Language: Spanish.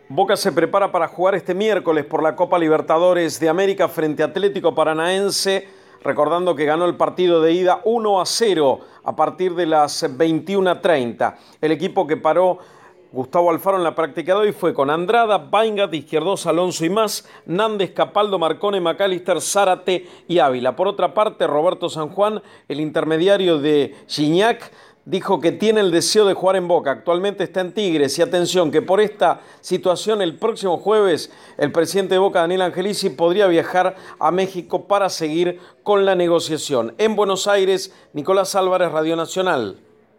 Boca se prepara para jugar este miércoles por la Copa Libertadores de América frente a Atlético Paranaense, recordando que ganó el partido de ida 1-0 a partir de las 21:30. El equipo que paró Gustavo Alfaro en la práctica de hoy fue con Andrada, Baingat, Izquierdos, Alonso y más, Nández, Capaldo, Marcone, McAllister, Zárate y Ávila. Por otra parte, Roberto San Juan, el intermediario de Gignac, dijo que tiene el deseo de jugar en Boca. Actualmente está en Tigres y atención que por esta situación el próximo jueves el presidente de Boca, Daniel Angelici, podría viajar a México para seguir con la negociación. En Buenos Aires, Nicolás Álvarez, Radio Nacional.